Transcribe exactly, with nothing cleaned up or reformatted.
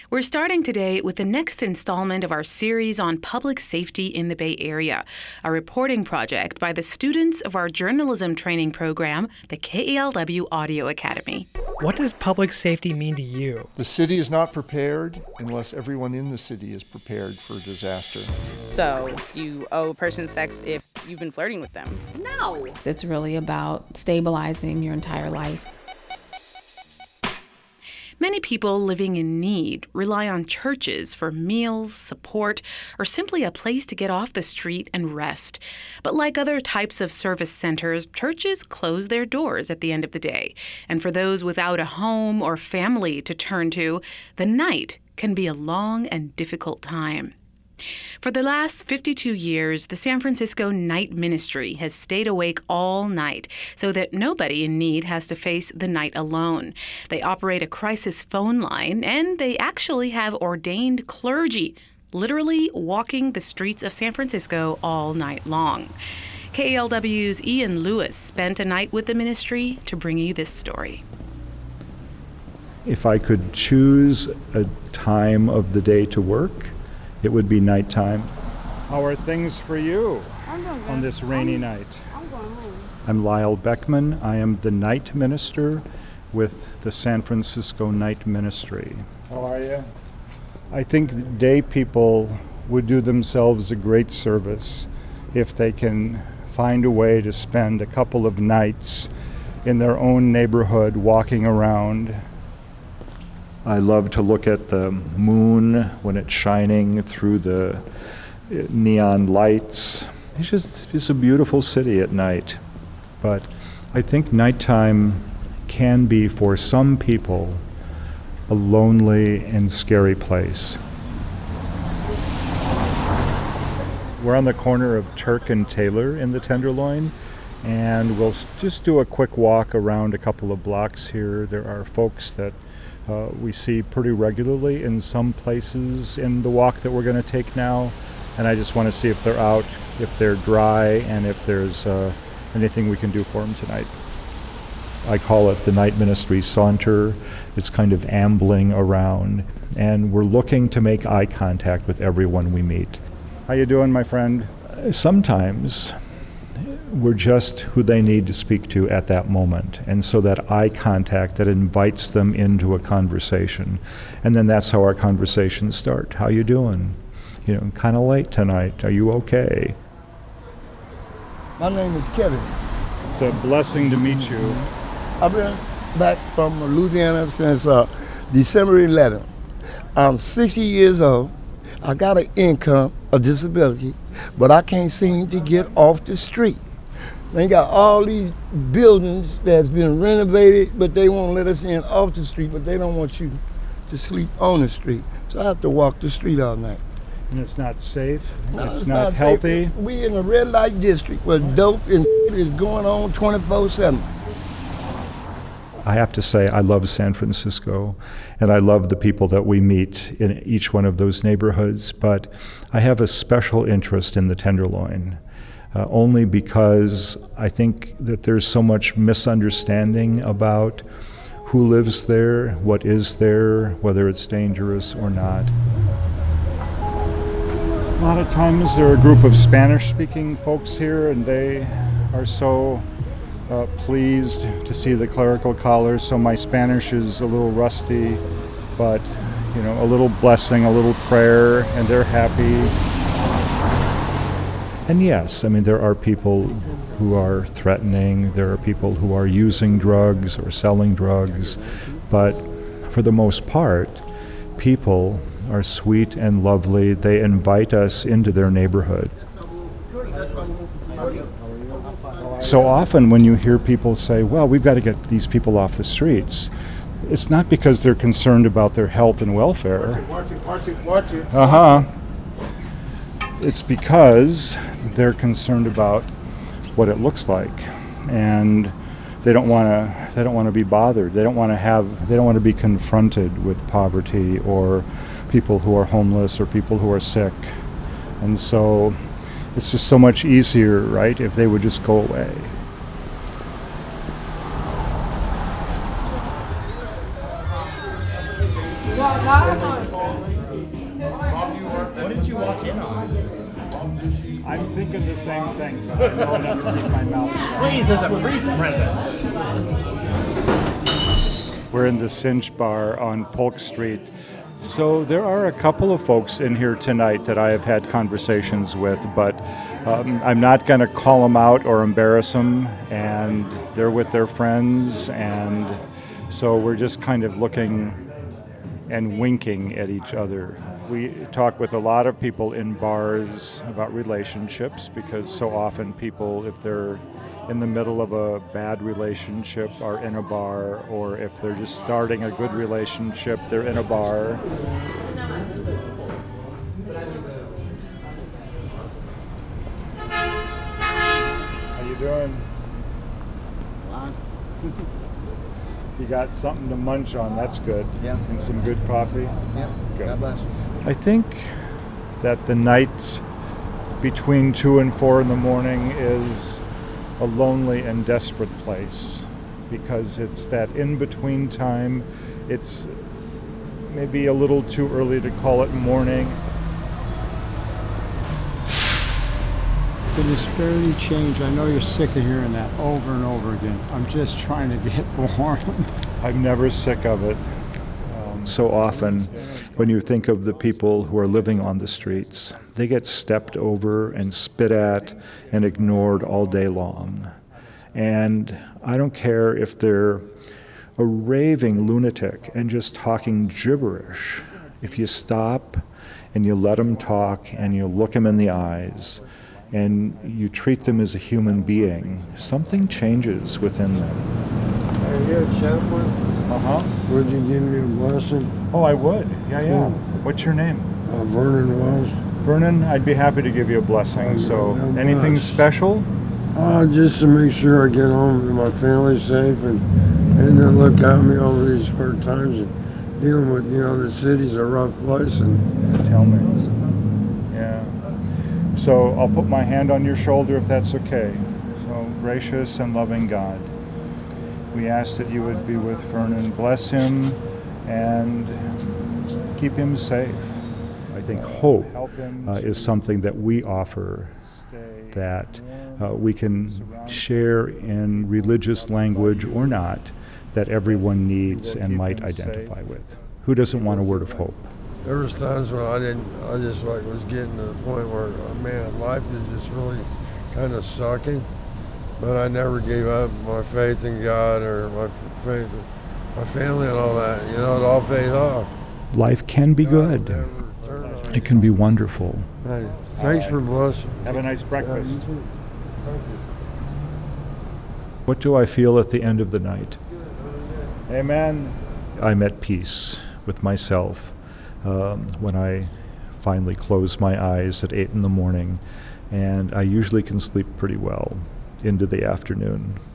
We're starting today with the next installment of our series on public safety in the Bay Area, a reporting project by the students of our journalism training program, the K E L W Audio Academy. What does public safety mean to you? The city is not prepared unless everyone in the city is prepared for disaster. So you owe a person sex if you've been flirting with them? No. It's really about stabilizing your entire life. Many people living in need rely on churches for meals, support, or simply a place to get off the street and rest. But like other types of service centers, churches close their doors at the end of the day. And for those without a home or family to turn to, the night can be a long and difficult time. For the last fifty-two years, the San Francisco Night Ministry has stayed awake all night so that nobody in need has to face the night alone. They operate a crisis phone line, and they actually have ordained clergy literally walking the streets of San Francisco all night long. K E L W's Ian Lewis spent a night with the ministry to bring you this story. If I could choose a time of the day to work, it would be nighttime. How are things for you on this rainy I'm, night? I'm going home. I'm Lyle Beckman. I am the night minister with the San Francisco Night Ministry. How are you? I think day people would do themselves a great service if they can find a way to spend a couple of nights in their own neighborhood walking around. I love to look at the moon when it's shining through the neon lights. It's just, it's a beautiful city at night. But I think nighttime can be, for some people, a lonely and scary place. We're on the corner of Turk and Taylor in the Tenderloin, and we'll just do a quick walk around a couple of blocks here. There are folks that Uh, we see pretty regularly in some places in the walk that we're going to take now, and I just want to see if they're out, if they're dry, and if there's uh, anything we can do for them tonight. I call it the Night Ministry Saunter. It's kind of ambling around, and we're looking to make eye contact with everyone we meet. How you doing, my friend? Uh, sometimes we're just who they need to speak to at that moment. And so that eye contact that invites them into a conversation. And then that's how our conversations start. How you doing? You know, kind of late tonight. Are you okay? My name is Kevin. It's a blessing to meet you. I've been back from Louisiana since uh, December eleventh. I'm sixty years old. I got an income, a disability, but I can't seem to get off the street. They got all these buildings that's been renovated, but they won't let us in off the street, but they don't want you to sleep on the street. So I have to walk the street all night. And it's not safe? No, it's, it's not, not healthy? Safe. We in a red light district where dope and is going on twenty-four seven. I have to say I love San Francisco, and I love the people that we meet in each one of those neighborhoods, but I have a special interest in the Tenderloin. Uh, only because I think that there's so much misunderstanding about who lives there, what is there, whether it's dangerous or not. A lot of times there are a group of Spanish-speaking folks here, and they are so uh, pleased to see the clerical collars, so my Spanish is a little rusty, but you know, a little blessing, a little prayer, and they're happy. And yes, I mean, there are people who are threatening, there are people who are using drugs or selling drugs, but for the most part, people are sweet and lovely. They invite us into their neighborhood. So often when you hear people say, well, we've got to get these people off the streets, it's not because they're concerned about their health and welfare. Watch it, watch it, watch it. Uh-huh. It's because they're concerned about what it looks like, and they don't want to. They don't want to be bothered. They don't want to have. They don't want to be confronted with poverty or people who are homeless or people who are sick, and so it's just so much easier, right, if they would just go away. God What did you walk in on? I'm thinking the same thing, but I know not to keep my mouth shut. Please, there's a priest present. We're in the Cinch Bar on Polk Street. So there are a couple of folks in here tonight that I have had conversations with, but um, I'm not going to call them out or embarrass them, and they're with their friends, and so we're just kind of looking and winking at each other. We talk with a lot of people in bars about relationships, because so often people, if they're in the middle of a bad relationship, are in a bar, or if they're just starting a good relationship, they're in a bar. How you doing? You got something to munch on, that's good. Yeah. And some good coffee? Yeah. Good. God bless. I think that the night between two and four in the morning is a lonely and desperate place, because it's that in-between time. It's maybe a little too early to call it morning. Can you spare any change? I know you're sick of hearing that over and over again. I'm just trying to get warm. I'm never sick of it. Um, so often, when you think of the people who are living on the streets, they get stepped over and spit at and ignored all day long. And I don't care if they're a raving lunatic and just talking gibberish. If you stop and you let them talk and you look them in the eyes and you treat them as a human being, something changes within them. Are you a chaplain? Uh-huh. Would you give me a blessing? Oh, I would. Yeah, yeah. Cool. What's your name? Uh, Vernon Wells. Vernon, I'd be happy to give you a blessing. Oh, so, no anything much. special? Uh, just to make sure I get home and my family's safe, and and to look out me over these hard times and dealing with, you know, the city's a rough place. And tell me. Yeah. So I'll put my hand on your shoulder if that's okay. So, gracious and loving God, we ask that you would be with Vernon, bless him, and keep him safe. I think hope uh, is something that we offer, that uh, we can share in religious language or not, that everyone needs and might identify with. Who doesn't want a word of hope? there was times when I didn't, I just like was getting to the point where, oh, man, life is just really kind of sucking. But I never gave up my faith in God or my faith in my family and all that. You know, it all paid off. Life can be good. It can be wonderful. Hey, thanks for blessing. Have a nice breakfast. What do I feel at the end of the night? Amen. I'm at peace with myself um, when I finally close my eyes at eight in the morning, and I usually can sleep pretty well into the afternoon.